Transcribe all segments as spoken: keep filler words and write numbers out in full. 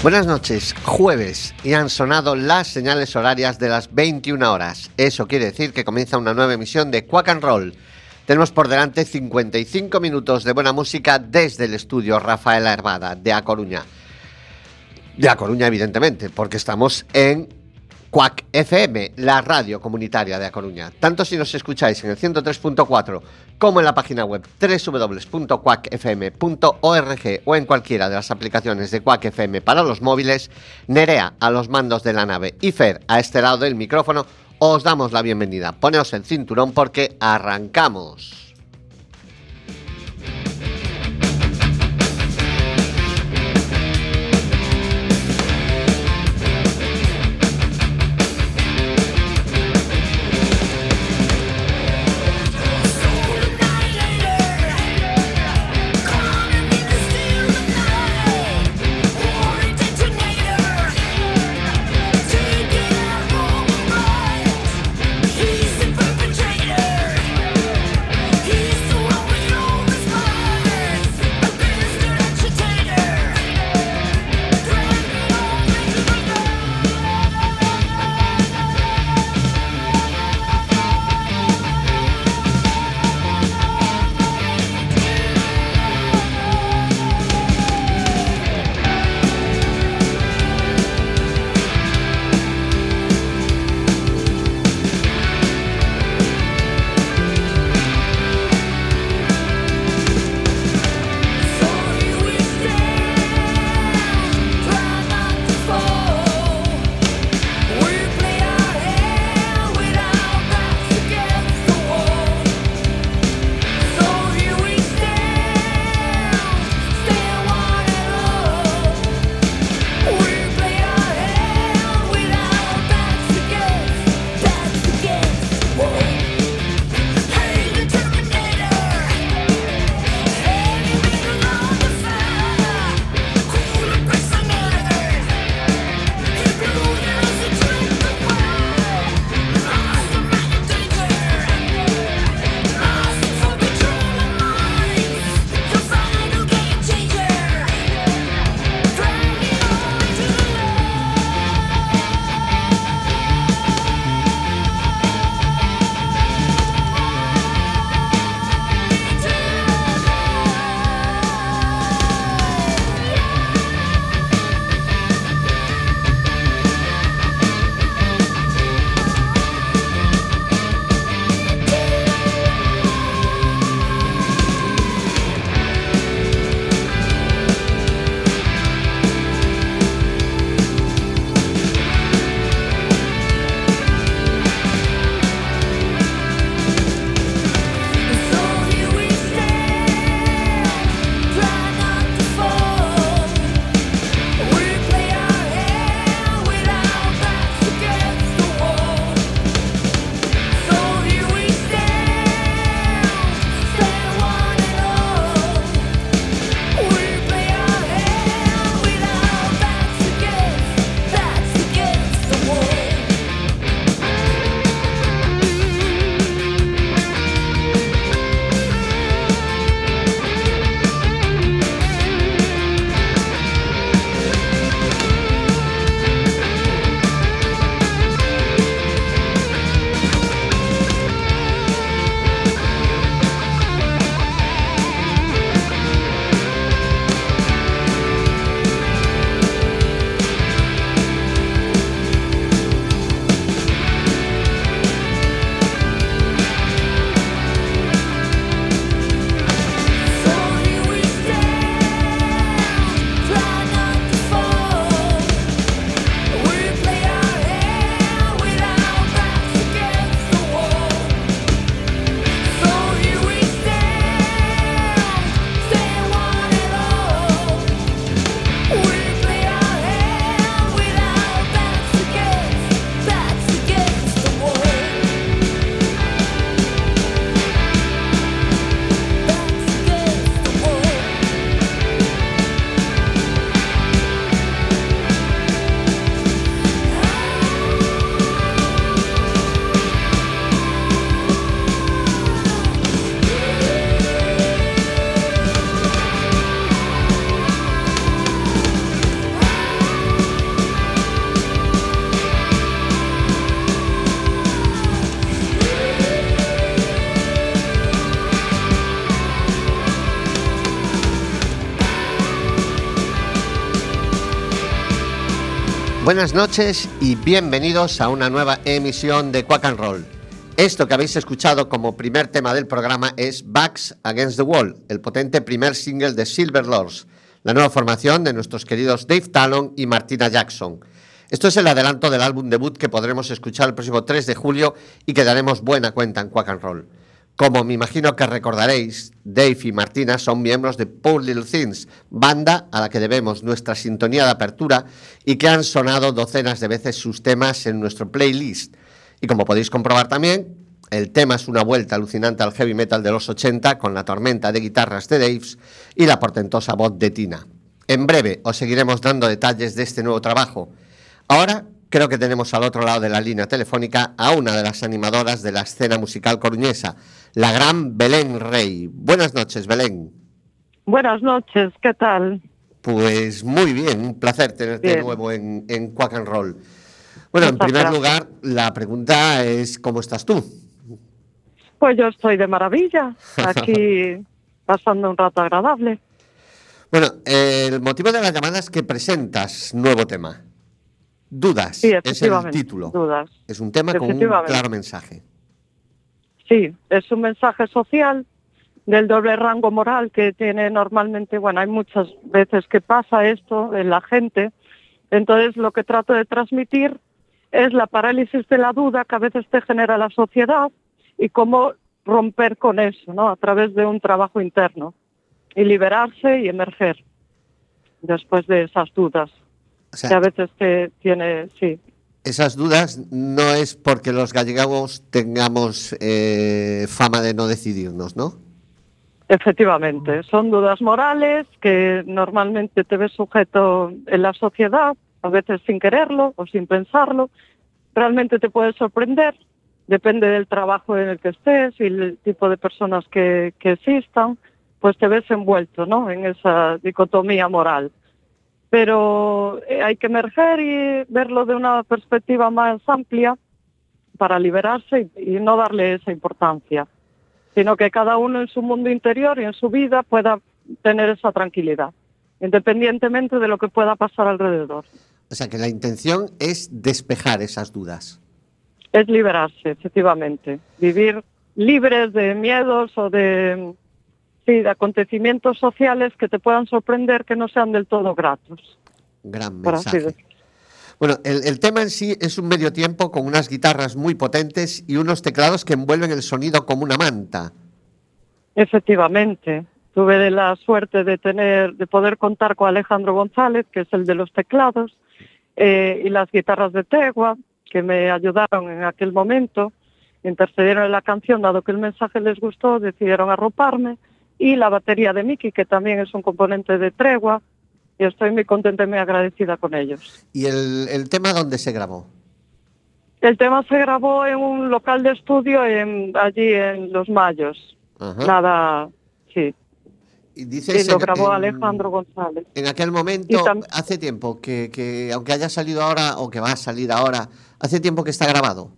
Buenas noches, jueves, y han sonado las señales horarias de las veintiuna horas. Eso quiere decir que comienza una nueva emisión de Quack and Roll. Tenemos por delante cincuenta y cinco minutos de buena música desde el estudio Rafaela Hervada de A Coruña. De A Coruña, evidentemente, porque estamos en Quack F M, la radio comunitaria de A Coruña. Tanto si nos escucháis en el ciento tres punto cuatro como en la página web doble u doble u doble u punto quack f m punto org o en cualquiera de las aplicaciones de Quack F M para los móviles, Nerea a los mandos de la nave y Fer a este lado del micrófono, os damos la bienvenida. Poneos el cinturón porque arrancamos. He's the perpetrator. Buenas noches y bienvenidos a una nueva emisión de Quack and Roll. Esto que habéis escuchado como primer tema del programa es Backs Against the Wall, el potente primer single de Silver Lords, la nueva formación de nuestros queridos Dave Talon y Martina Jackson. Esto es el adelanto del álbum debut que podremos escuchar el próximo tres de julio y que daremos buena cuenta en Quack and Roll. Como me imagino que recordaréis, Dave y Martina son miembros de Poor Little Things, banda a la que debemos nuestra sintonía de apertura y que han sonado docenas de veces sus temas en nuestro playlist. Y como podéis comprobar también, el tema es una vuelta alucinante al heavy metal de los ochenta con la tormenta de guitarras de Dave y la portentosa voz de Tina. En breve os seguiremos dando detalles de este nuevo trabajo. Ahora creo que tenemos al otro lado de la línea telefónica a una de las animadoras de la escena musical coruñesa, la gran Belén Rey. Buenas noches, Belén. Buenas noches, ¿qué tal? Pues muy bien, un placer tenerte bien de nuevo en, en Quack and Roll. Bueno, Muchas en primer gracias. lugar, la pregunta es, ¿cómo estás tú? Pues yo estoy de maravilla, aquí pasando un rato agradable. Bueno, eh, el motivo de la llamada es que presentas nuevo tema. Dudas, sí, es el título. Dudas. Es un tema con un claro mensaje. Sí, es un mensaje social del doble rango moral que tiene normalmente, bueno, hay muchas veces que pasa esto en la gente, entonces lo que trato de transmitir es la parálisis de la duda que a veces te genera la sociedad y cómo romper con eso, ¿no? A través de un trabajo interno y liberarse y emerger después de esas dudas. O sea, que a veces te tiene, sí. Esas dudas no es porque los gallegos tengamos eh, fama de no decidirnos, ¿no? Efectivamente, son dudas morales que normalmente te ves sujeto en la sociedad, a veces sin quererlo o sin pensarlo. Realmente te puede sorprender, depende del trabajo en el que estés y el tipo de personas que, que existan, pues te ves envuelto, ¿no? En esa dicotomía moral. Pero hay que emerger y verlo de una perspectiva más amplia para liberarse y, y no darle esa importancia, sino que cada uno en su mundo interior y en su vida pueda tener esa tranquilidad, independientemente de lo que pueda pasar alrededor. O sea que la intención es despejar esas dudas. Es liberarse, efectivamente, vivir libres de miedos o de... Sí, de acontecimientos sociales que te puedan sorprender que no sean del todo gratos. Gran mensaje. Bueno, el, el tema en sí es un medio tiempo con unas guitarras muy potentes y unos teclados que envuelven el sonido como una manta. Efectivamente. Tuve la suerte de tener, de poder contar con Alejandro González, que es el de los teclados, eh, y las guitarras de Tegua, que me ayudaron en aquel momento, intercedieron en la canción, dado que el mensaje les gustó, decidieron arroparme. Y la batería de Miki, que también es un componente de Tregua, y estoy muy contenta y muy agradecida con ellos. ¿Y el, el tema dónde se grabó? El tema se grabó en un local de estudio en, allí en Los Mayos. Ajá. Nada, sí. Y dices sí, lo grabó en, Alejandro González. En aquel momento, hace tiempo, que, que aunque haya salido ahora o que va a salir ahora, hace tiempo que está grabado.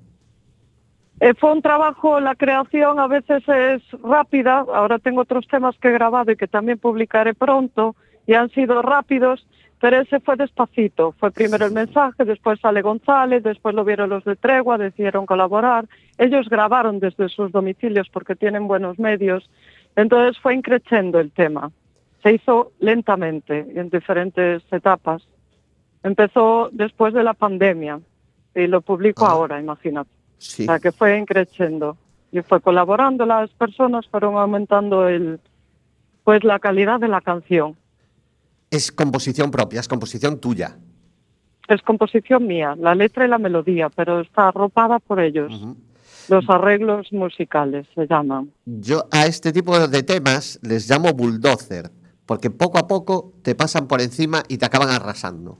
Eh, fue un trabajo, la creación a veces es rápida, ahora tengo otros temas que he grabado y que también publicaré pronto, y han sido rápidos, pero ese fue despacito, fue primero el mensaje, después sale González, después lo vieron los de Tregua, decidieron colaborar, ellos grabaron desde sus domicilios porque tienen buenos medios, entonces fue increciendo el tema, se hizo lentamente en diferentes etapas, empezó después de la pandemia y lo publico ah. ahora, imagínate. Sí. O sea, que fue increciendo y fue colaborando, las personas fueron aumentando el, pues la calidad de la canción. Es composición propia, es composición tuya. Es composición mía, la letra y la melodía, pero está arropada por ellos. Uh-huh. Los arreglos musicales se llaman. Yo a este tipo de temas les llamo bulldozer, porque poco a poco te pasan por encima y te acaban arrasando.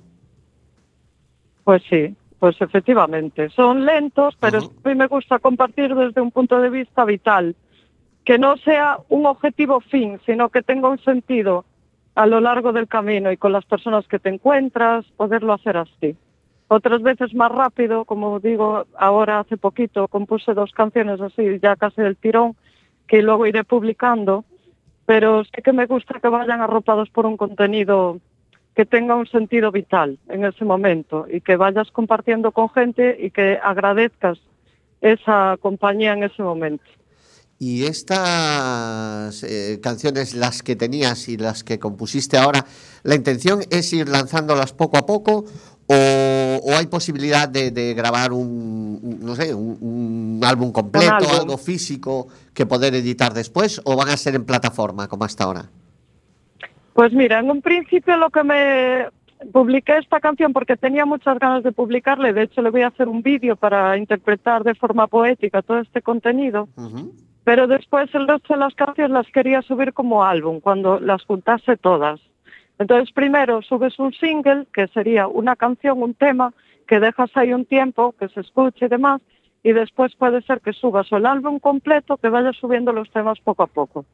Pues sí. Pues efectivamente, son lentos, pero uh-huh. a mí me gusta compartir desde un punto de vista vital, que no sea un objetivo fin, sino que tenga un sentido a lo largo del camino y con las personas que te encuentras, poderlo hacer así. Otras veces más rápido, como digo, ahora hace poquito compuse dos canciones así, ya casi del tirón, que luego iré publicando, pero sí que me gusta que vayan arropados por un contenido que tenga un sentido vital en ese momento y que vayas compartiendo con gente y que agradezcas esa compañía en ese momento. Y estas eh, canciones, las que tenías y las que compusiste ahora, ¿la intención es ir lanzándolas poco a poco o, o hay posibilidad de, de grabar un, un, no sé, un, un álbum completo, Un álbum. algo físico que poder editar después, o van a ser en plataforma como hasta ahora? Pues mira, en un principio lo que me publiqué esta canción porque tenía muchas ganas de publicarle, de hecho le voy a hacer un vídeo para interpretar de forma poética todo este contenido. Uh-huh. Pero después el resto de las canciones las quería subir como álbum, cuando las juntase todas. Entonces primero subes un single, que sería una canción, un tema, que dejas ahí un tiempo, que se escuche y demás, y después puede ser que subas el álbum completo, que vayas subiendo los temas poco a poco.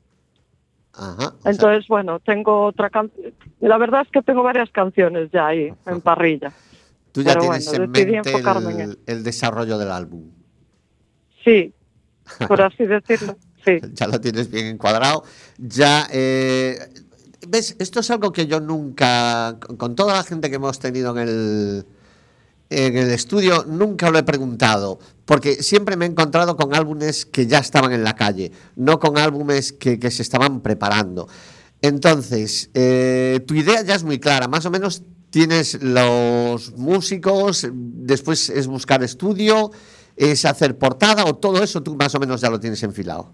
Ajá, Entonces, sea... bueno, tengo otra canción. La verdad es que tengo varias canciones ya ahí, en parrilla. Tú ya Pero tienes bueno, en decidí mente enfocarme en el, eso. el desarrollo del álbum. Sí, por así decirlo, sí. Ya lo tienes bien encuadrado. Ya, eh, ¿ves? Esto es algo que yo nunca, con toda la gente que hemos tenido en el, en el estudio, nunca lo he preguntado, porque siempre me he encontrado con álbumes que ya estaban en la calle, no con álbumes que, que se estaban preparando. Entonces, eh, tu idea ya es muy clara, más o menos tienes los músicos, después es buscar estudio, es hacer portada, o todo eso tú más o menos ya lo tienes enfilado.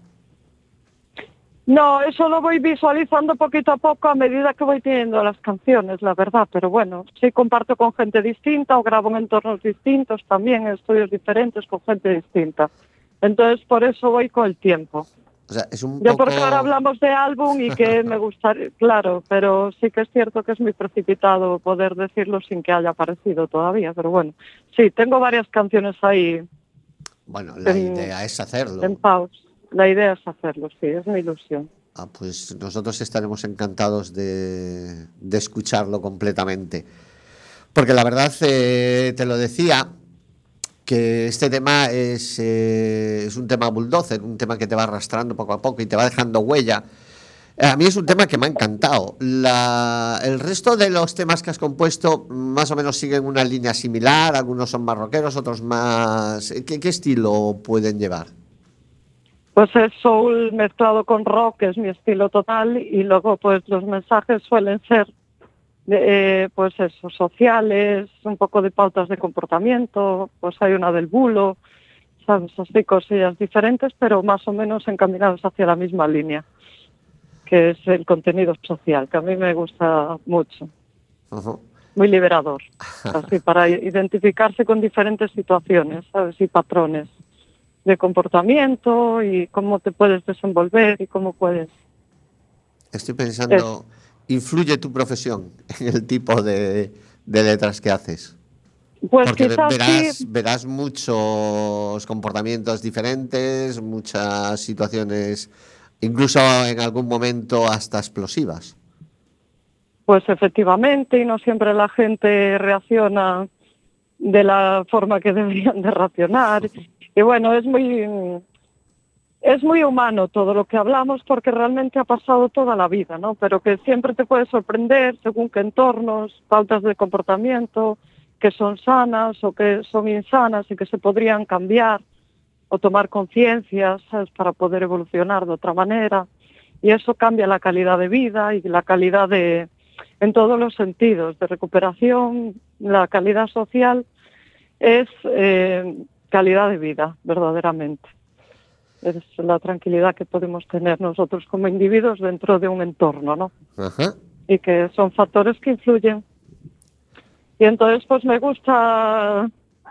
No, eso lo voy visualizando poquito a poco a medida que voy teniendo las canciones, la verdad, pero bueno, sí comparto con gente distinta o grabo en entornos distintos también, en estudios diferentes con gente distinta. Entonces, por eso voy con el tiempo. O sea, es un Yo poco... porque ahora hablamos de álbum y que me gustaría, claro, pero sí que es cierto que es muy precipitado poder decirlo sin que haya aparecido todavía, pero bueno, sí, tengo varias canciones ahí. Bueno, la en, idea es hacerlo. En pause. La idea es hacerlo, sí, es mi ilusión. Ah, pues nosotros estaremos encantados de, de escucharlo completamente. Porque la verdad, eh, te lo decía, que este tema es, eh, es un tema bulldozer, un tema que te va arrastrando poco a poco y te va dejando huella. A mí es un tema que me ha encantado. La, el resto de los temas que has compuesto más o menos siguen una línea similar, algunos son más rockeros, otros más... ¿Qué, qué estilo pueden llevar? Pues es soul mezclado con rock, que es mi estilo total, y luego pues los mensajes suelen ser, eh, pues eso, sociales, un poco de pautas de comportamiento, pues hay una del bulo, sabes, así cosillas diferentes, pero más o menos encaminados hacia la misma línea, que es el contenido social, que a mí me gusta mucho. Uh-huh. Muy liberador, así para identificarse con diferentes situaciones, ¿sabes? Y patrones de comportamiento y cómo te puedes desenvolver y cómo puedes... Estoy pensando, es... ¿influye tu profesión en el tipo de, de letras que haces? Pues porque quizás verás, sí. verás muchos comportamientos diferentes, muchas situaciones, incluso en algún momento hasta explosivas. Pues efectivamente, y no siempre la gente reacciona de la forma que deberían de reaccionar. Y bueno, es muy, es muy humano todo lo que hablamos porque realmente ha pasado toda la vida, ¿no? Pero que siempre te puede sorprender según qué entornos, pautas de comportamiento, que son sanas o que son insanas y que se podrían cambiar o tomar conciencia, ¿sabes?, para poder evolucionar de otra manera. Y eso cambia la calidad de vida y la calidad de, en todos los sentidos, de recuperación, la calidad social es eh, calidad de vida, verdaderamente. Es la tranquilidad que podemos tener nosotros como individuos dentro de un entorno, ¿no? Ajá. Y que son factores que influyen. Y entonces pues me gusta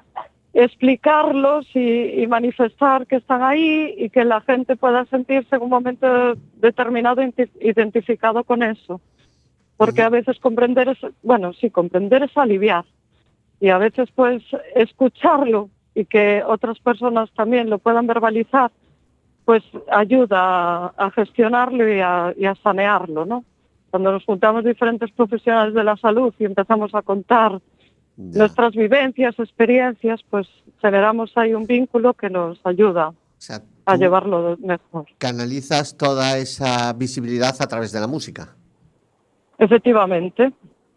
explicarlos y, y manifestar que están ahí y que la gente pueda sentirse en un momento determinado identificado con eso. Porque uh-huh. a veces comprender es, bueno, sí, comprender es aliviar. Y a veces pues escucharlo y que otras personas también lo puedan verbalizar, pues ayuda a, a gestionarlo y a, y a sanearlo, ¿no? Cuando nos juntamos diferentes profesionales de la salud y empezamos a contar yeah. nuestras vivencias, experiencias, pues generamos ahí un vínculo que nos ayuda o sea, a llevarlo mejor. Canalizas toda esa visibilidad a través de la música. Efectivamente,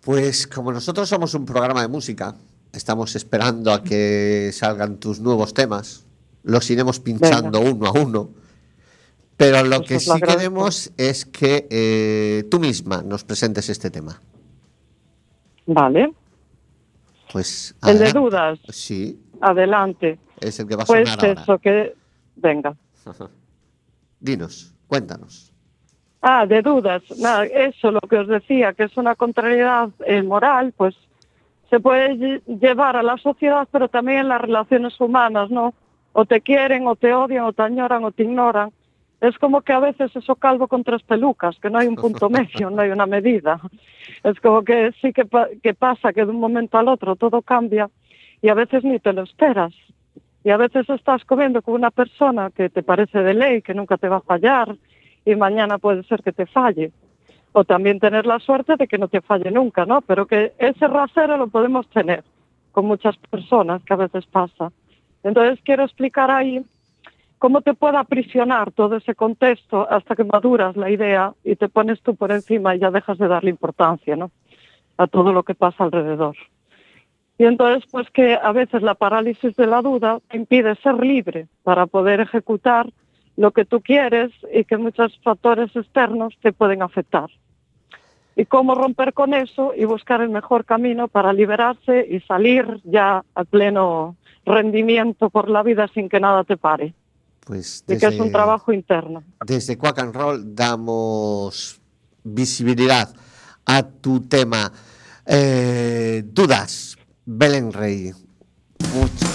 Pues como nosotros somos un programa de música, estamos esperando a que salgan tus nuevos temas. Los iremos pinchando Venga. uno a uno. Pero lo Pues que os lo sí agradezco. queremos es que eh, tú misma nos presentes este tema. Vale. Pues El de adelante. dudas, Sí, adelante. es el que va a Pues sonar ahora. eso, que... Venga. Dinos, cuéntanos. Ah, de dudas. Nada, eso, lo que os decía, que es una contrariedad eh, moral, pues se puede lle- llevar a la sociedad, pero también en las relaciones humanas, ¿no? O te quieren, o te odian, o te añoran, o te ignoran. Es como que a veces eso calvo con tres pelucas, que no hay un punto medio, no hay una medida. Es como que sí que, pa- que pasa que de un momento al otro todo cambia y a veces ni te lo esperas. Y a veces estás comiendo con una persona que te parece de ley, que nunca te va a fallar, y mañana puede ser que te falle. O también tener la suerte de que no te falle nunca, ¿no? Pero que ese rasero lo podemos tener con muchas personas, que a veces pasa. Entonces quiero explicar ahí cómo te puede aprisionar todo ese contexto hasta que maduras la idea y te pones tú por encima y ya dejas de darle importancia, ¿no? A todo lo que pasa alrededor. Y entonces, pues que a veces la parálisis de la duda te impide ser libre para poder ejecutar lo que tú quieres y que muchos factores externos te pueden afectar. Y cómo romper con eso y buscar el mejor camino para liberarse y salir ya a pleno rendimiento por la vida sin que nada te pare. Pues Y que es un trabajo interno. desde Quack and Roll damos visibilidad a tu tema. Eh, dudas, Belén Rey. Much-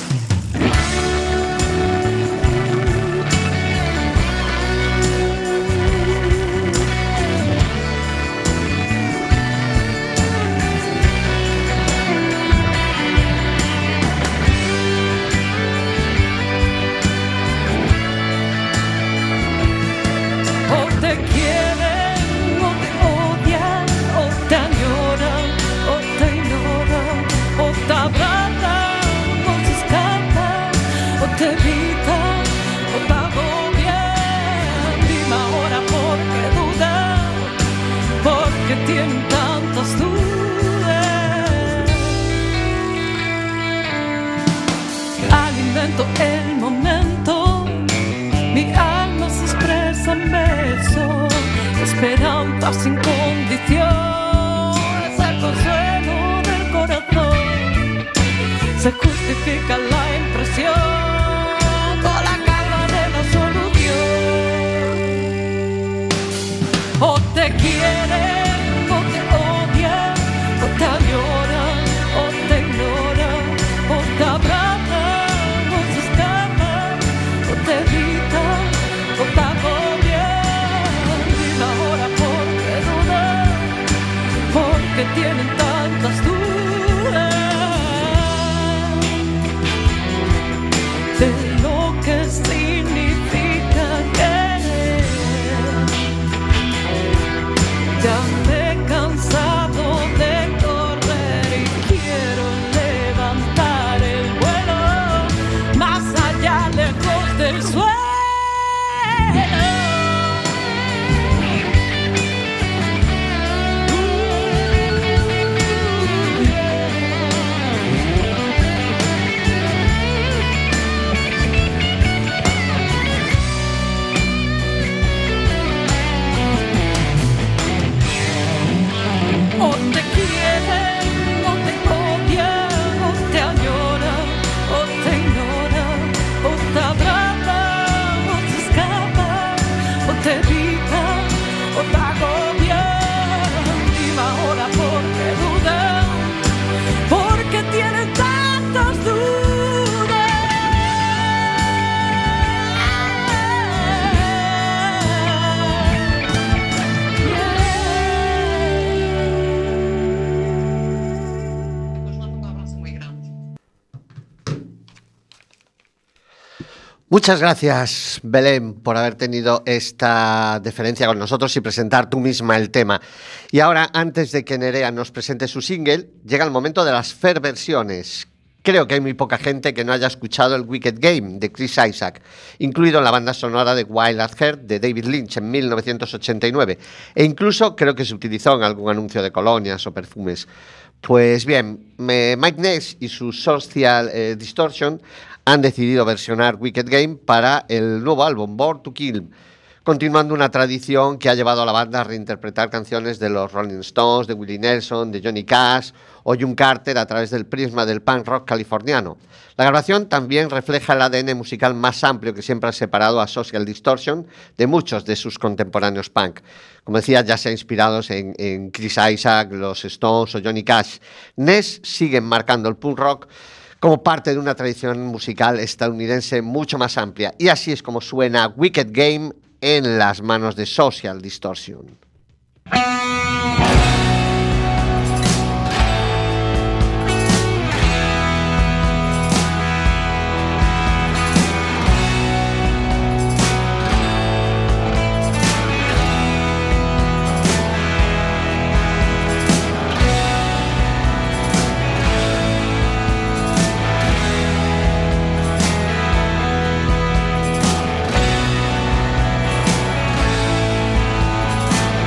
O te quieren, o te odian, o te añoran, o te ignoran, o te abrazan, o se escapan, o te evitan, o te agobian. Dime ahora por qué dudas, porque tienen tantas dudas. Alimento el momento. Mi alma se expresa en besos, esperanza sin condición, es el consuelo del corazón. Se justifica la impresión con la carga de la solución. O te quieren, o te odian, o te añoran, o te ignoran, o te abrazan, o se escapan, o te evitan, o te agobian. Dime ahora por qué dudas, porque tienen tantas dudas de lo que significa querer. Ya me he cansado de correr y quiero levantar el vuelo más allá, lejos del suelo. O te quieren, o te odian, o te añoran, o te ignoran, o te abrazan, o se escapan, o te evitan, o te agobian. Dime ahora por qué dudan, porque tienen tantas Muchas gracias, Belén, por haber tenido esta deferencia con nosotros y presentar tú misma el tema. Y ahora, antes de que Nerea nos presente su single, llega el momento de las Fer versiones. creo que hay muy poca gente que no haya escuchado el Wicked Game de Chris Isaak, incluido en la banda sonora de Wild at Heart de David Lynch en mil novecientos ochenta y nueve, e incluso creo que se utilizó en algún anuncio de colonias o perfumes. Pues bien, me, Mike Ness y su Social eh, Distortion han decidido versionar Wicked Game para el nuevo álbum Born to Kill, continuando una tradición que ha llevado a la banda a reinterpretar canciones de los Rolling Stones, de Willie Nelson, de Johnny Cash o June Carter a través del prisma del punk rock californiano. La grabación también refleja el A D N musical más amplio que siempre ha separado a Social Distortion de muchos de sus contemporáneos punk. Como decía, ya sea inspirados en, en Chris Isaak, los Stones o Johnny Cash, Ness sigue marcando el punk rock como parte de una tradición musical estadounidense mucho más amplia. Y así es como suena Wicked Game en las manos de Social Distortion. Thank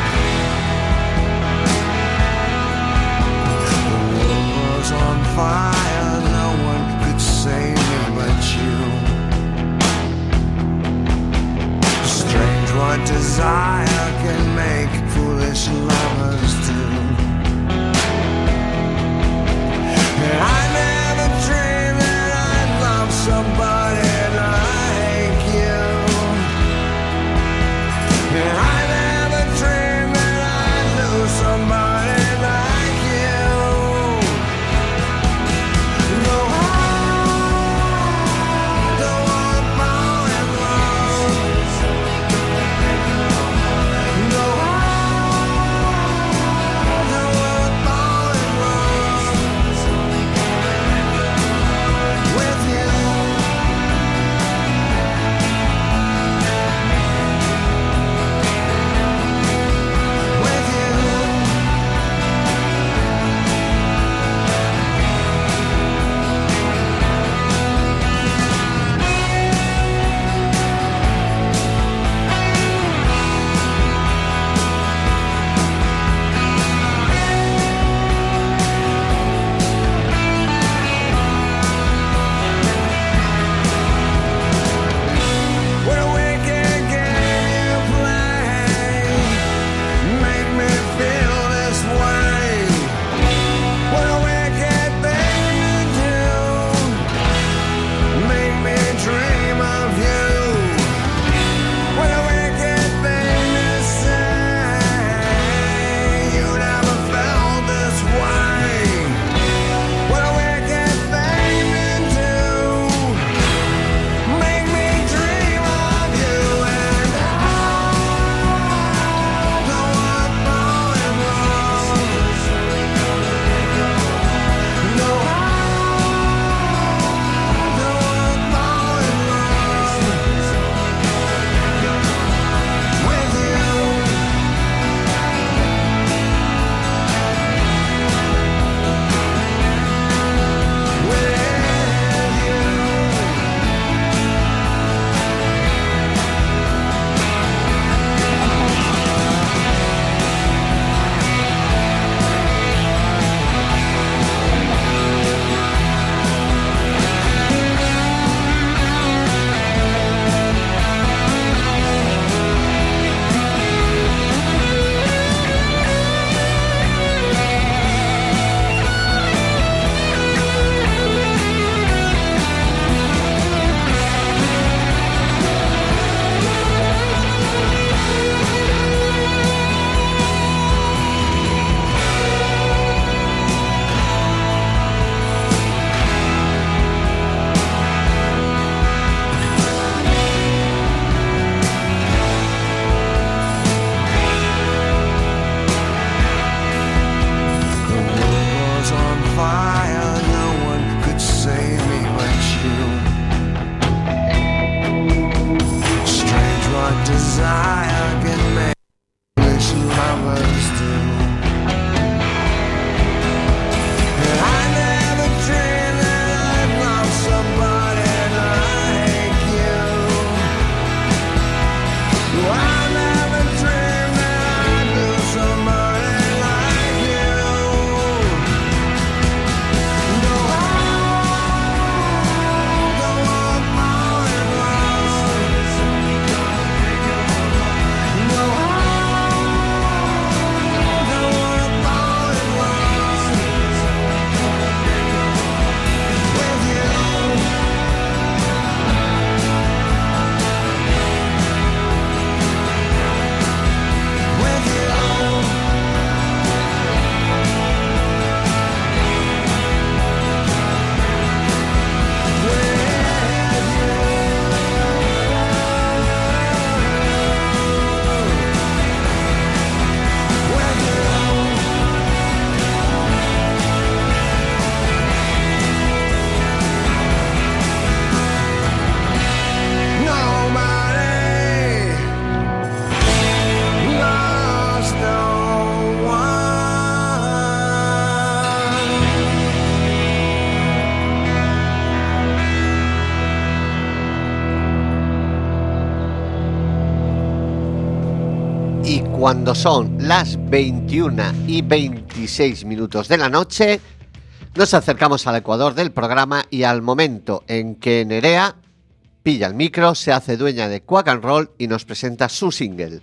cuando son las veintiuna y veintiséis minutos de la noche, nos acercamos al ecuador del programa y al momento en que Nerea pilla el micro, se hace dueña de Quack and Roll y nos presenta su single.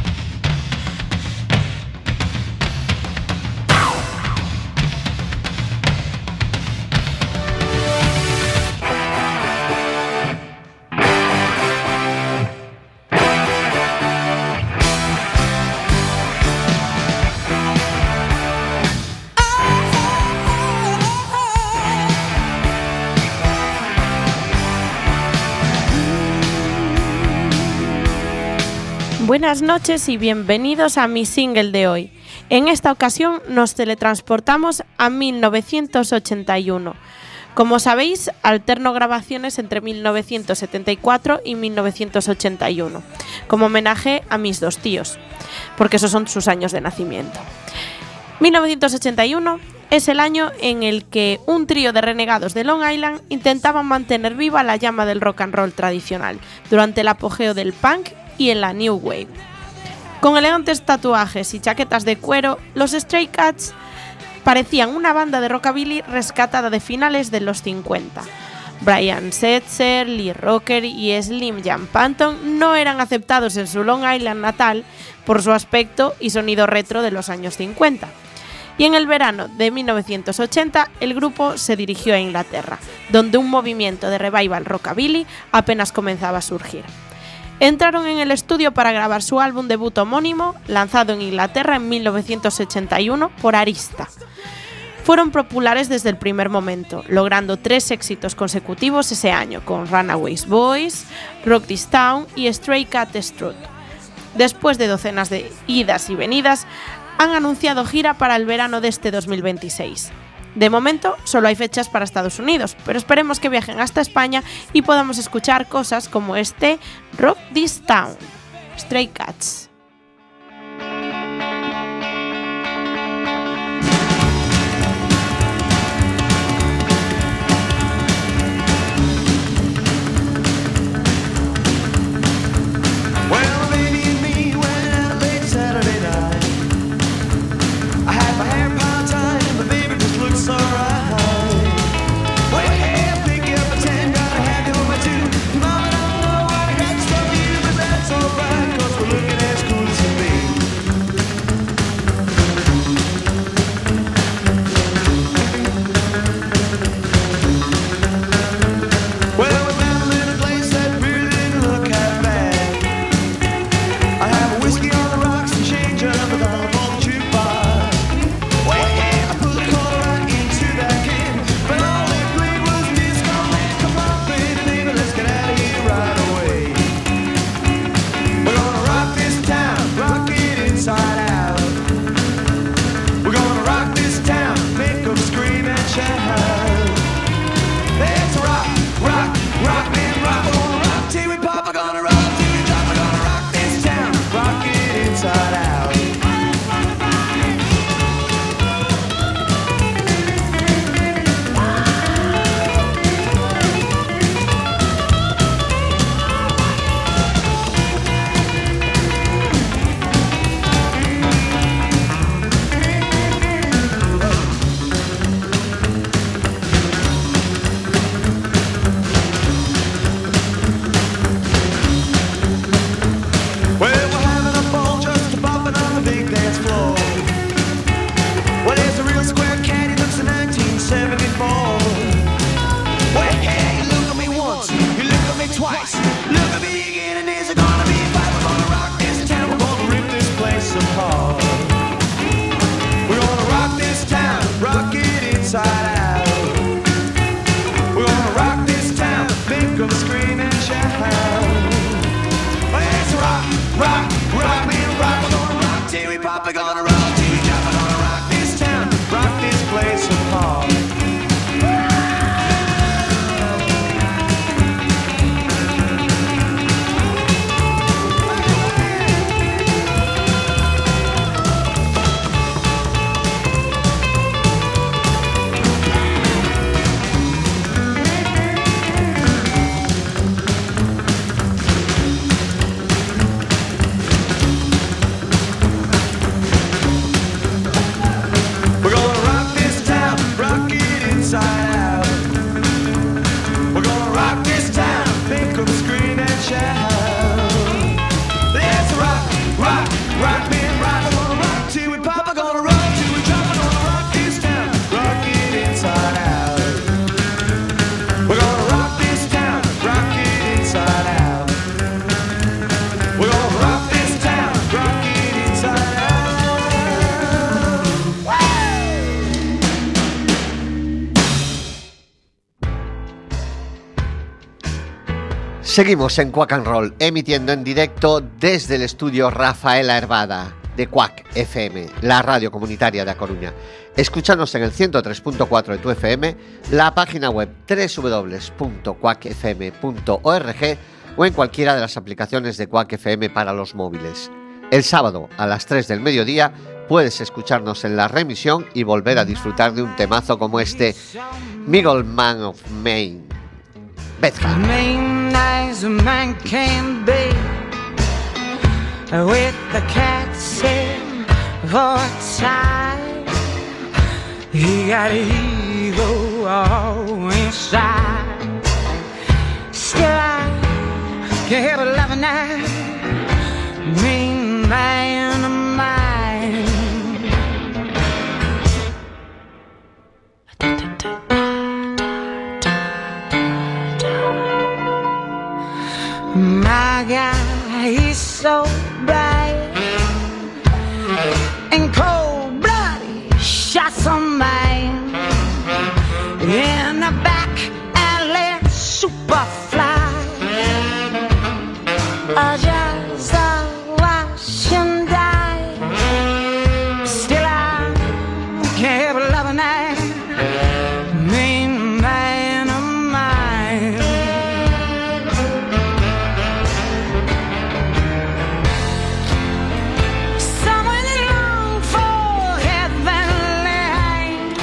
Buenas noches y bienvenidos a mi single de hoy. En esta ocasión nos teletransportamos a mil novecientos ochenta y uno. Como sabéis, alterno grabaciones entre mil novecientos setenta y cuatro y mil novecientos ochenta y uno, como homenaje a mis dos tíos, porque esos son sus años de nacimiento. mil novecientos ochenta y uno es el año en el que un trío de renegados de Long Island intentaban mantener viva la llama del rock and roll tradicional durante el apogeo del punk y en la New Wave. Con elegantes tatuajes y chaquetas de cuero, los Stray Cats parecían una banda de rockabilly rescatada de finales de los cincuenta. Brian Setzer, Lee Rocker y Slim Jan Panton no eran aceptados en su Long Island natal por su aspecto y sonido retro de los años cincuenta. Y en el verano de mil novecientos ochenta el grupo se dirigió a Inglaterra, donde un movimiento de revival rockabilly apenas comenzaba a surgir. Entraron en el estudio para grabar su álbum debut homónimo, lanzado en Inglaterra en mil novecientos ochenta y uno por Arista. Fueron populares desde el primer momento, logrando tres éxitos consecutivos ese año, con Runaways Boys, Rock This Town y Stray Cat Strut. Después de docenas de idas y venidas, han anunciado gira para el verano de este dos mil veintiséis. De momento, solo hay fechas para Estados Unidos, pero esperemos que viajen hasta España y podamos escuchar cosas como este Rock This Town, Stray Cats. Seguimos en Quack and Roll, emitiendo en directo desde el estudio Rafaela Hervada de Quack F M, la radio comunitaria de A Coruña. Escúchanos en el ciento tres punto cuatro de tu F M, la página web doble u doble u doble u punto quack f m punto org o en cualquiera de las aplicaciones de Quack F M para los móviles. El sábado a las tres del mediodía puedes escucharnos en la remisión y volver a disfrutar de un temazo como este, Middle Man of Maine. Bethlehem. Maine as a man can be, with the cat's in for a tie. He got evil all inside. Still I can't help but loving that mean man of mine. My guy, he's so bad and cold-blooded, shot some man in the back and let Superfly uh, just uh, watch him die. Still I can't help but loving that mean man of mine. Someone that long for heavenly heights.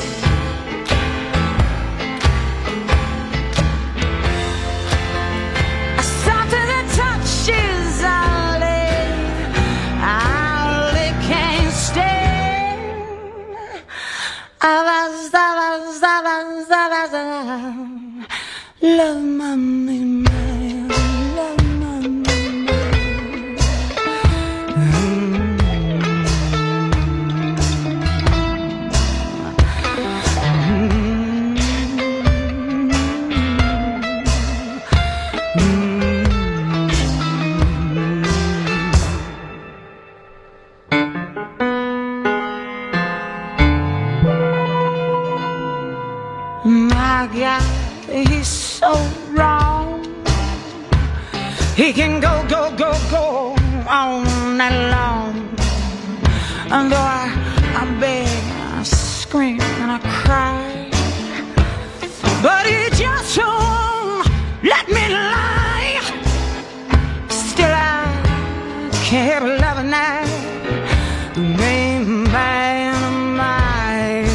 Something that touches all they, all they can't stand. Love my man, love my man. My God, he's so wrong. He can go, go, go, go all night long. And though I, I beg, I scream and I cry, but he just won't let me lie. Still I can't help but loving that main man of mine.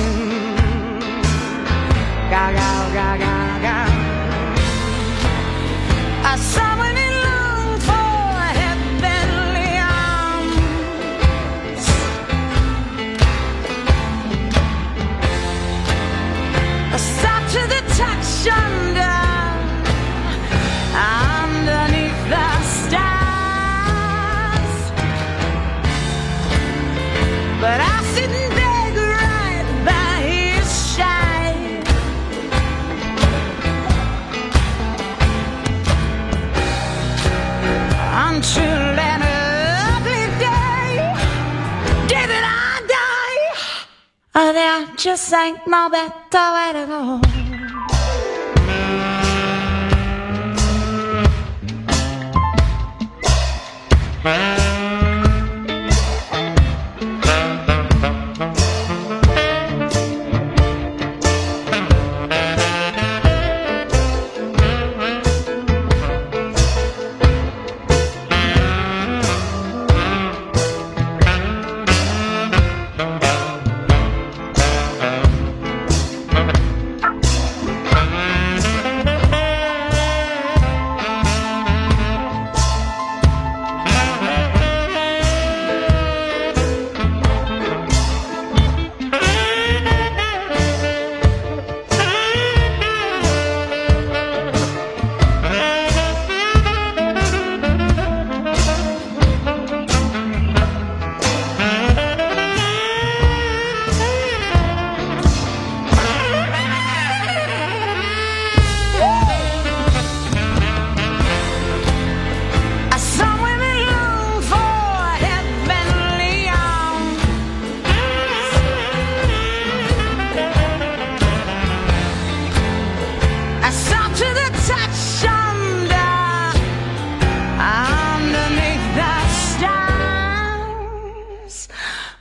Ga ga ga ga ga. I someone in long for heavenly arms. Soft to the touch under, underneath the stars. But I sit and beg right by his side. Until an ugly day, day that I die, oh, there just ain't no better way to go.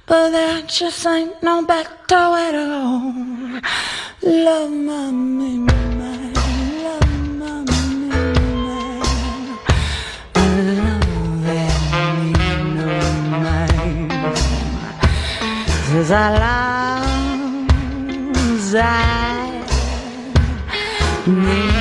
but there just ain't no better way to go. Love my me, my, love my me, my, love that me, no, my. 'Cause I love that me.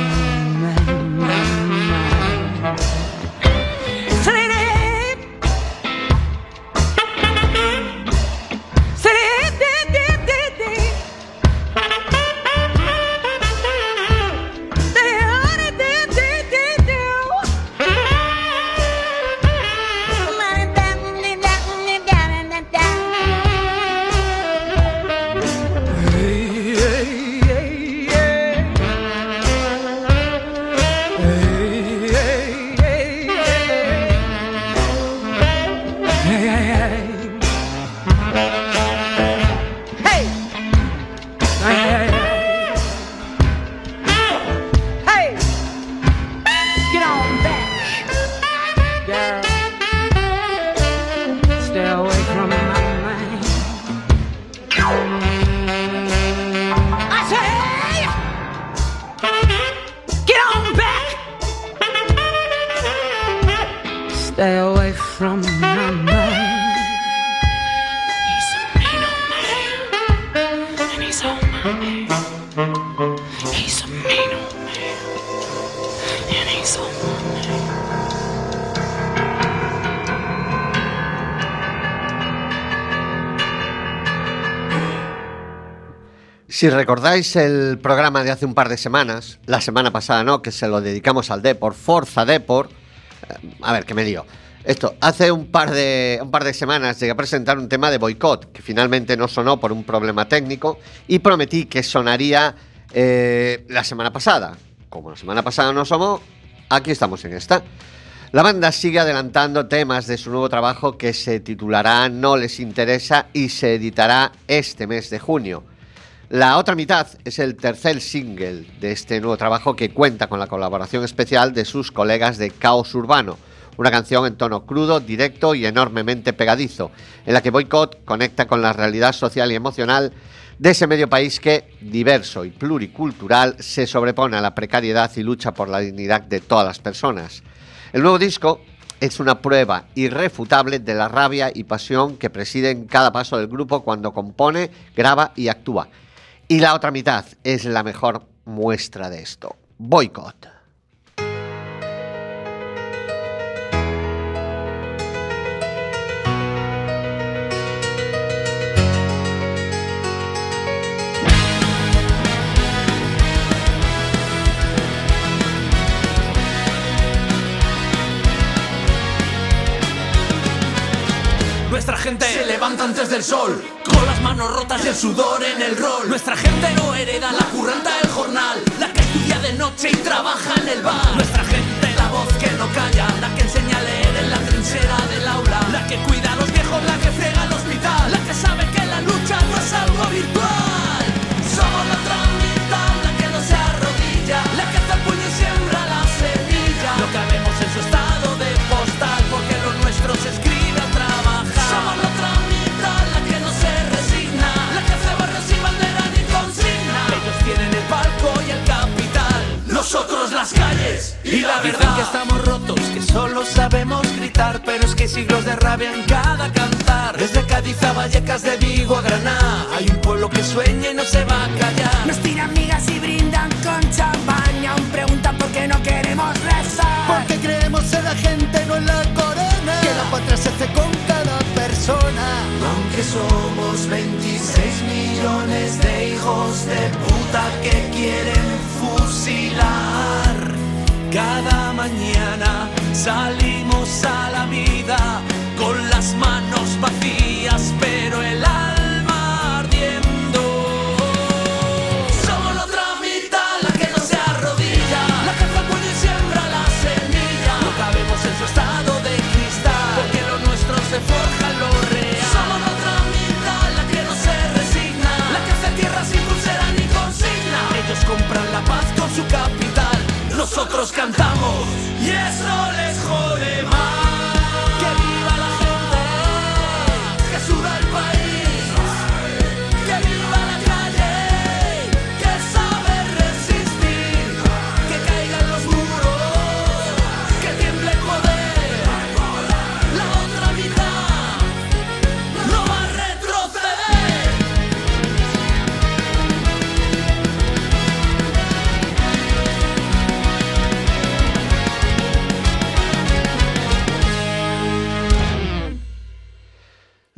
Stay away from my mind. He's a mean old man, and he's on my man. He's a mean old man, and he's on my man. Si recordáis el programa de hace un par de semanas, la semana pasada no, que se lo dedicamos al Depor, Forza Depor. A ver, que me lío. Esto, hace un par de un par de semanas llegué a presentar un tema de boicot, que finalmente no sonó por un problema técnico, y prometí que sonaría eh, la semana pasada. Como la semana pasada no sonó, aquí estamos en esta. La banda sigue adelantando temas de su nuevo trabajo que se titulará No les interesa y se editará este mes de junio. La otra mitad es el tercer single de este nuevo trabajo que cuenta con la colaboración especial de sus colegas de Caos Urbano, una canción en tono crudo, directo y enormemente pegadizo, en la que Boicot conecta con la realidad social y emocional de ese medio país que, diverso y pluricultural, se sobrepone a la precariedad y lucha por la dignidad de todas las personas. El nuevo disco es una prueba irrefutable de la rabia y pasión que presiden cada paso del grupo cuando compone, graba y actúa. Y la otra mitad es la mejor muestra de esto. Boicot. Nuestra gente se levanta antes del sol, con las manos rotas y el sudor en el rol. Nuestra gente no hereda la curranta del jornal, la que estudia de noche y trabaja en el bar. Nuestra gente, la voz que no calla, la que enseña a leer en la trinchera del aula, la que cuida a los viejos, la que friega el hospital, la que sabe que la lucha no es algo virtual. Somos la otra mitad, la que no se arrodilla, la que hace el puño y siembra la semilla. No cabemos en su estado de postal, porque lo nuestro se escribe. Somos la otra mitad, la que no se resigna, la que hace barrios sin bandera ni consigna. Ellos tienen el palco y el capital, nosotros las calles y la verdad. Dicen que estamos rotos, que solo sabemos gritar, pero es que hay siglos de rabia en cada cantar. Desde Cádiz a Vallecas, de Vigo a Granada, hay un pueblo que sueña y no se va a callar. Nos tiran migas y brindan con champaña, aún preguntan por qué no queremos rezar. Porque creemos en la gente, no en la corona, que la patria se hace con cada persona. Aunque somos veintiséis millones de hijos de puta que quieren fusilar, cada mañana salimos a la vida con las manos vacías, pero el alma ardiendo. Somos la otra mitad, la que no se arrodilla, la que hace el puño y siembra la semilla. No cabemos en su estado de cristal, porque lo nuestro se forja en lo real. Somos la otra mitad, la que no se resigna, la que hace tierra sin pulsera ni consigna. Ellos compran la paz con su capital, nosotros cantamos y eso les jode más. Que viva la gente, que suda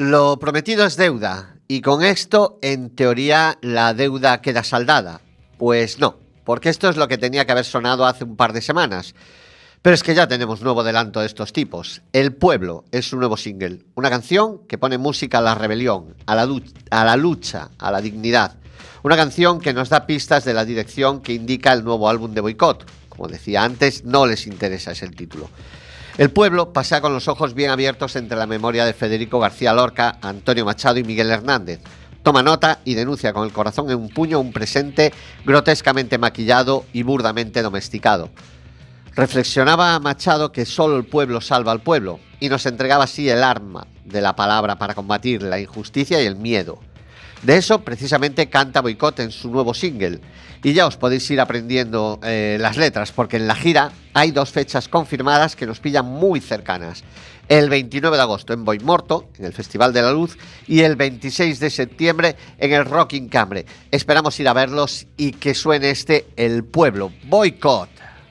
Lo prometido es deuda, y con esto, en teoría, la deuda queda saldada. Pues no, porque esto es lo que tenía que haber sonado hace un par de semanas. Pero es que ya tenemos nuevo adelanto de estos tipos. El Pueblo es su nuevo single, una canción que pone música a la rebelión, a la, a la lucha, a la dignidad. Una canción que nos da pistas de la dirección que indica el nuevo álbum de Boicot. Como decía antes, no les interesa, es el título. El Pueblo pasea con los ojos bien abiertos entre la memoria de Federico García Lorca, Antonio Machado y Miguel Hernández. Toma nota y denuncia con el corazón en un puño un presente grotescamente maquillado y burdamente domesticado. Reflexionaba Machado que solo el pueblo salva al pueblo y nos entregaba así el arma de la palabra para combatir la injusticia y el miedo. De eso precisamente canta Boicot en su nuevo single. Y ya os podéis ir aprendiendo eh, las letras, porque en la gira hay dos fechas confirmadas que nos pillan muy cercanas. El veintinueve de agosto en Boimorto, en el Festival de la Luz, y el veintiséis de septiembre en el Rock in Cambre. Esperamos ir a verlos y que suene este El Pueblo, Boicot.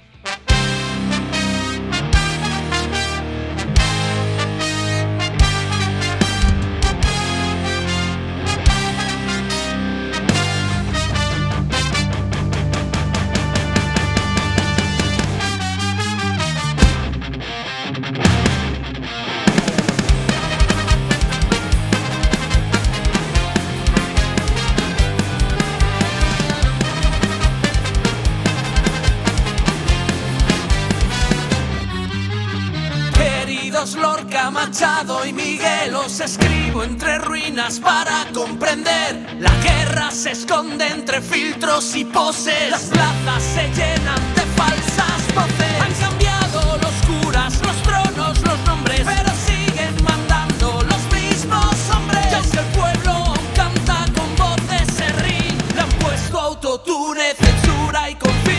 Lorca, Machado y Miguel, os escribo entre ruinas para comprender. La guerra se esconde entre filtros y poses. Las plazas se llenan de falsas voces. Han cambiado los curas, los tronos, los nombres, pero siguen mandando los mismos hombres. Y aunque el pueblo canta con voz de serrín, le han puesto autotune, censura y confín.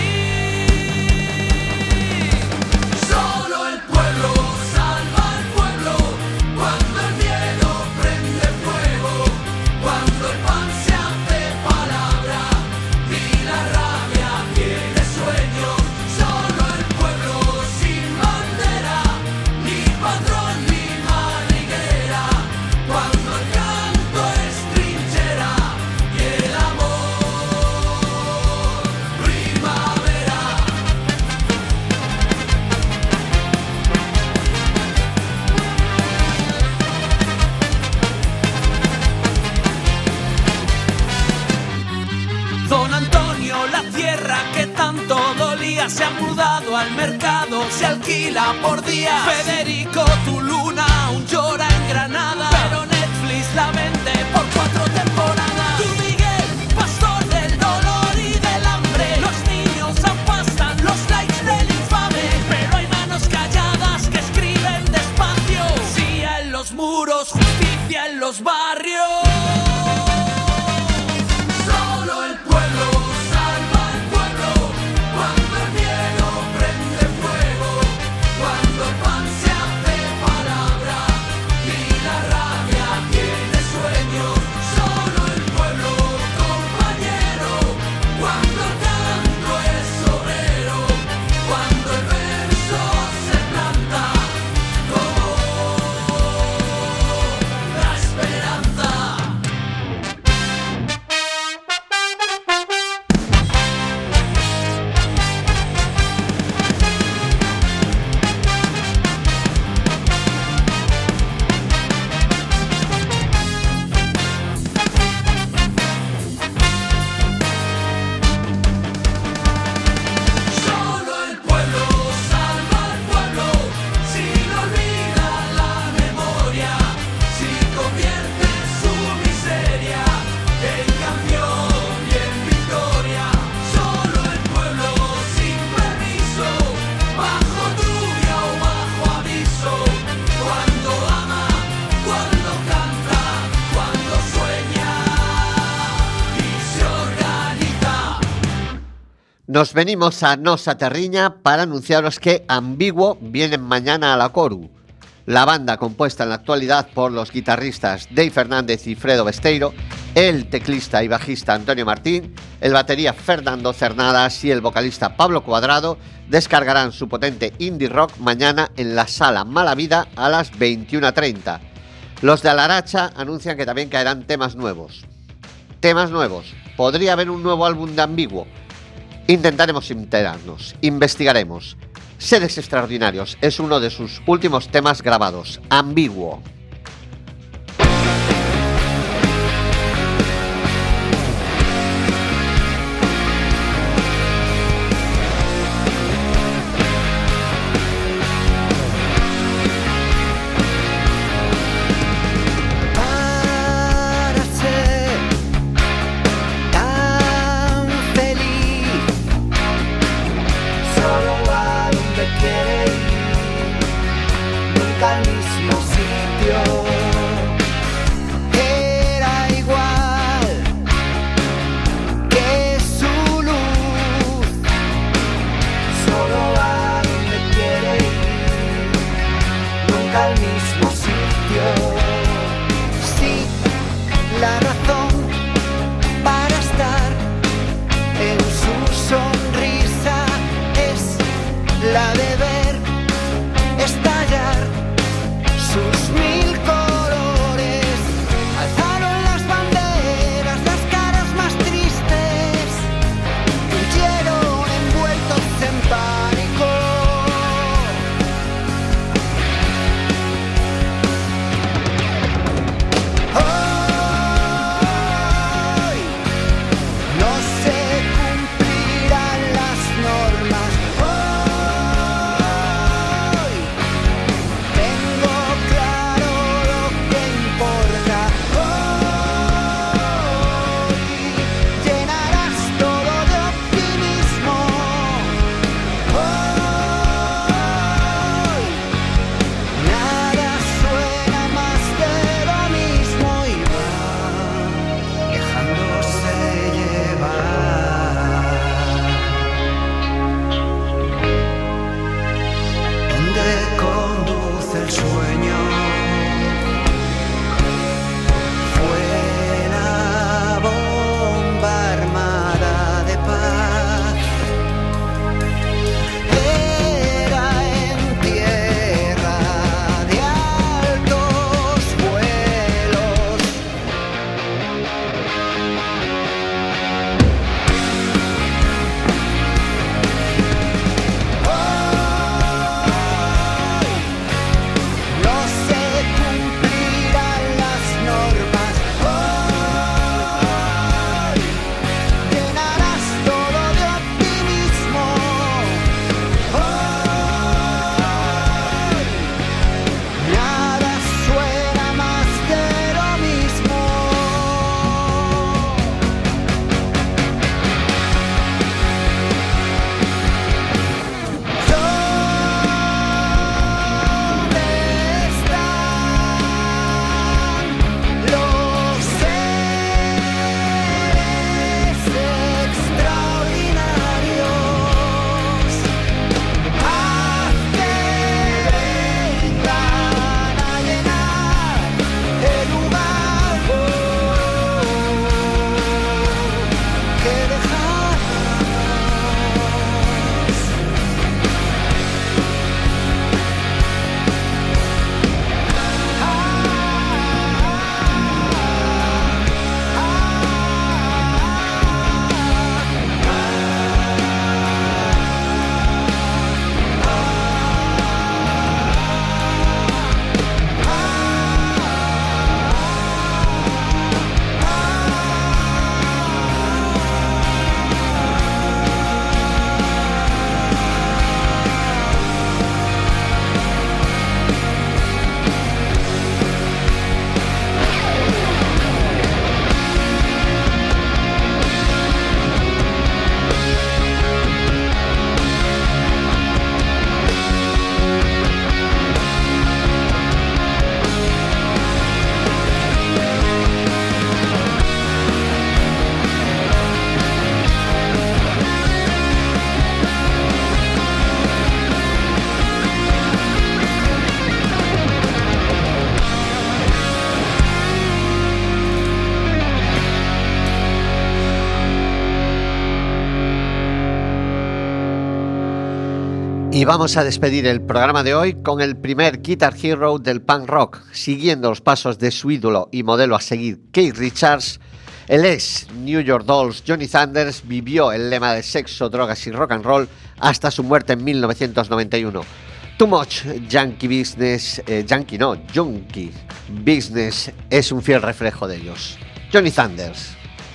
Solo el pueblo salva al pueblo cuando el miedo prende fuego, cuando el pan se hace palabra y la rabia tiene sueño. Solo el pueblo sin bandera, ni patrón ni madriguera, cuando el canto es trinchera y el amor primavera. Don Antonio, la tierra que tanto dolía, se ha mudado al mercado, se alquila por día. Federico, tu luna aún llora en Granada, pero Netflix la vende por cuatro temporadas. Tú, Miguel, pastor del dolor y del hambre, los niños apastan los likes del infame, pero hay manos calladas que escriben despacio. Poesía en los muros, justicia en los barrios. Solo el pueblo salva al pueblo cuando el miedo prende fuego, cuando el pan se hace palabra y la rabia tiene sueño. Solo el pueblo compañero, cuando el canto es obrero, cuando el verso se planta como la esperanza. Solo el pueblo salva al pueblo, si no olvida la memoria, si convierte su miseria en canción y en victoria. Solo el pueblo sin permiso, bajo lluvia o bajo aviso, cuando ama, cuando canta, cuando sueña y se organiza. Nos venimos a Nosa Terriña para anunciaros que Ambiguo vienen mañana a la Coru. La banda, compuesta en la actualidad por los guitarristas Dave Fernández y Fredo Besteiro, el teclista y bajista Antonio Martín, el batería Fernando Cernadas y el vocalista Pablo Cuadrado, descargarán su potente indie rock mañana en la Sala Mala Vida a las veintiuna treinta. Los de Alaracha anuncian que también caerán temas nuevos. Temas nuevos. ¿Podría haber un nuevo álbum de Ambiguo? Intentaremos enterarnos, investigaremos. Seres Extraordinarios es uno de sus últimos temas grabados, Ambiguo. Al mismo sitio. Y vamos a despedir el programa de hoy con el primer Guitar Hero del punk rock, siguiendo los pasos de su ídolo y modelo a seguir, Keith Richards. El ex New York Dolls Johnny Thunders vivió el lema de sexo, drogas y rock and roll hasta su muerte en mil novecientos noventa y uno. Too Much Junkie Business, eh, Junkie no, Junkie Business es un fiel reflejo de ellos. Johnny Thunders.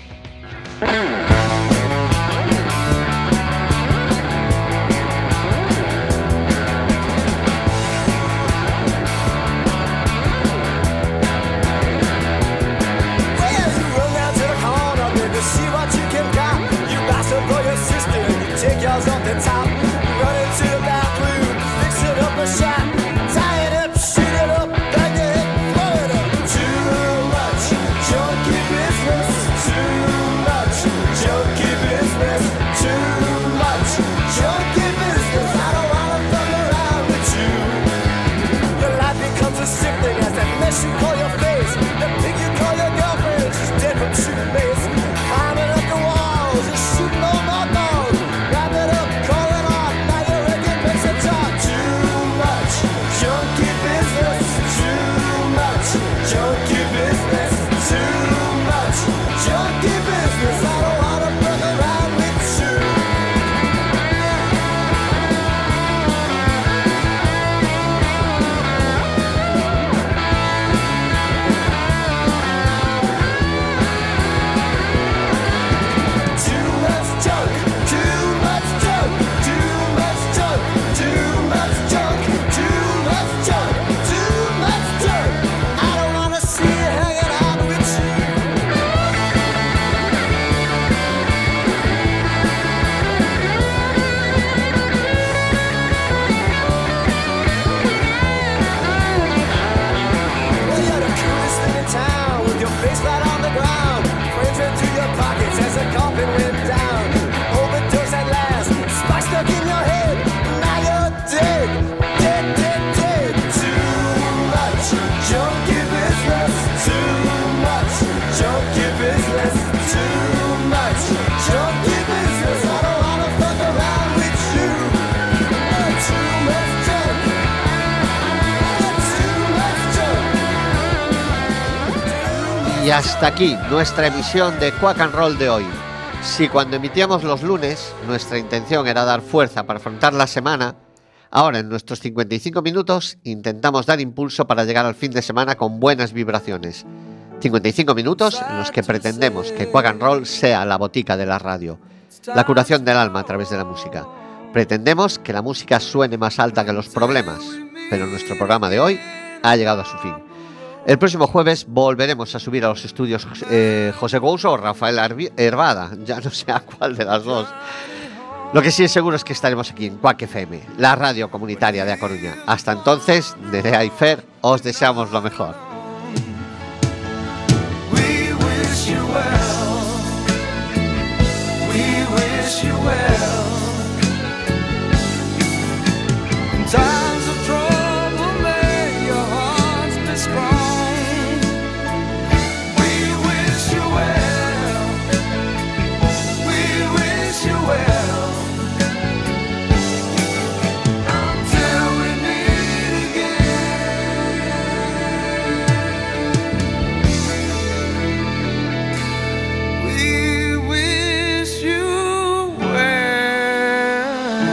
Y hasta aquí nuestra emisión de Quack and Roll de hoy. Si cuando emitíamos los lunes nuestra intención era dar fuerza para afrontar la semana, ahora en nuestros cincuenta y cinco minutos intentamos dar impulso para llegar al fin de semana con buenas vibraciones. cincuenta y cinco minutos en los que pretendemos que Quack and Roll sea la botica de la radio, la curación del alma a través de la música. Pretendemos que la música suene más alta que los problemas, pero nuestro programa de hoy ha llegado a su fin. El próximo jueves volveremos a subir a los estudios eh, José Couso o Rafael Hervada, ya no sé a cuál de las dos. Lo que sí es seguro es que estaremos aquí en Quack F M, la radio comunitaria de A Coruña. Hasta entonces, Nerea y Fer, os deseamos lo mejor.